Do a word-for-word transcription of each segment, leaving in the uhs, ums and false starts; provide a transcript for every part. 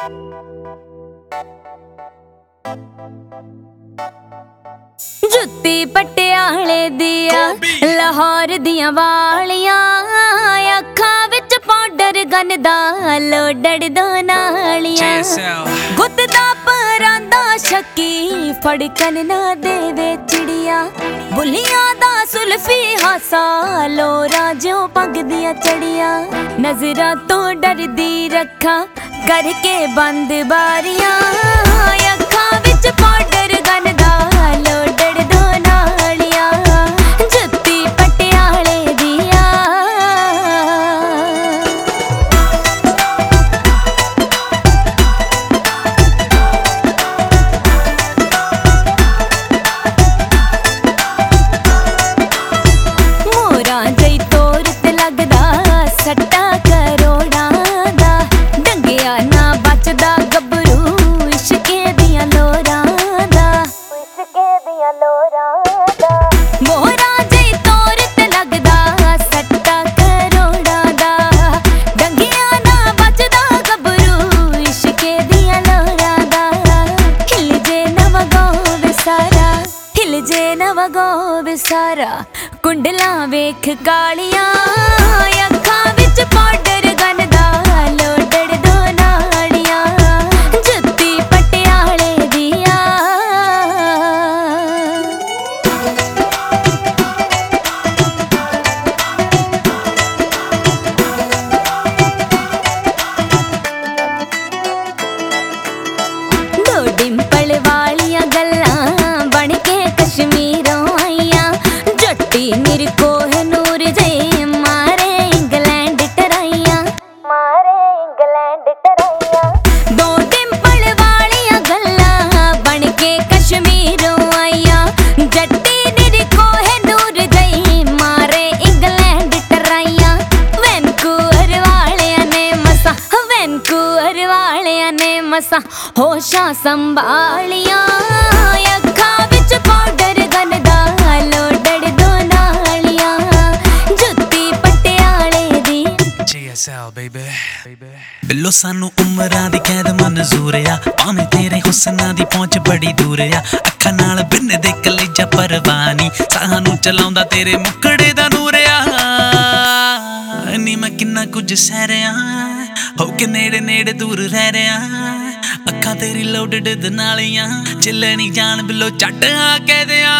जुत्ती पटियाले दिया लाहौर दियां वालियां अखां विच पाउडर गनदा लोडड़ दो नालियां गुत्त दा परांदा शक्की फड़कन ना देवे चिड़िया बुलियां दा सुल्फी हासा लोरा जो पग दियां चढ़िया नजरा तो डरदी रखा करके बंद बारियां अखां विच पाउडर गनदा लोडड़ दो नालियां जुत्ती पटियाले दिया मोरा जई तोर ते लगदा सट्टा करोड़ा दा डंगिया ना बचदा गबरू इश्के दियां लोरां दा इश्के दियां लोरां दा मोरा जई तोर ते लगदा सट्टा करोड़ा दा डंगिया ना बचदा गबरू इश्के दियां लोरां दा हिल जे नवगो विसारा हिल जे नवगो विसारा कुंडला वेख कालियां अखां विच पाउडर गनदा लोडड़ दो नालियां जुत्ती पटियाले दिया दो डिंपल वालियां गल्लां बन के कश्मीरों आईयां जट्टी मेरे कोहनूर जई मारे इंग्लैंड टराइयां मारे इंग्लैंड टराइयां दो डिंपल वालियां गल्लां बन के कश्मीरों आईयां जट्टी मेरे कोहनूर जई मारे इंग्लैंड टराइयां वैनकूवर वालियां ने मसा वैनकूवर वालियां ने मसा होशां संभालियां अखां विच पाउडर गनदा लोडड़ दो नालियां जुत्ती पटियाले दी G S L baby बिल्लो सानू उमरां दी कैद मंजूर आ भावें तेरे हुस्नां दी पहुंच बड़ी दूर आ अखां नाल बिन दे कलेजा परवानी सानू चलाउंदा तेरे मुकड़े दा नूर आ नी मैं किन्ना कुछ सह रहा हो के नेड़े नेड़े दूर रह रहा अखां तेरी लोडड़ दे नालियां चिल्ले नी जान बिल्लो झट आ कह दियां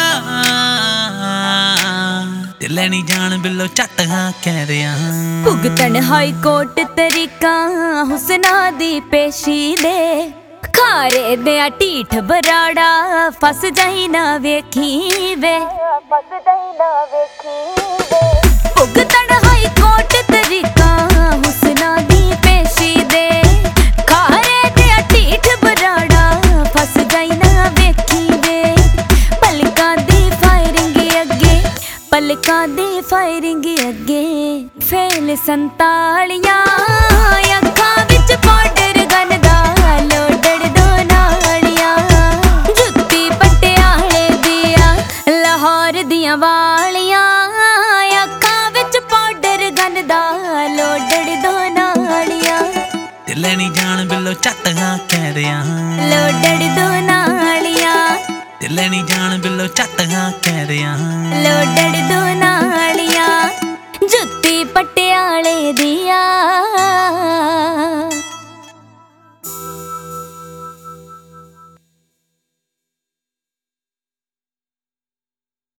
चिल्ले नी जान बिल्लो झट आ कह दियां भुगतन हाई कोर्ट तरीका हुस्ना दी पेशी दे खारे दे टीठ बराड़ा फस जाई ना वेखी वे फस जाई ना वेखी वे भुगतन हाई कोर्ट तरीका हुस्ना दी पेशी दे खारे दे टीठ बराड़ा फस जाई ना वेखी वे पलकां दी फायरिंग अगे पलकां दी फायरिंग अगे फेल संतालियां अखां विच पाउडर गनदा लोडड़ दो नालियां जुत्ती पटियाले दिया लाहौर दियां वालियां अखां विच पाउडर गनदा लोडड़ दो नालियां चिल्ले नी जान बिल्लो झट आ कह दियां लोडड़ दो नालियां चिल्ले नी जान बिल्लो झट आ कह दियां लोडड़ दो नालियां जुत्ती पटियाले दिया।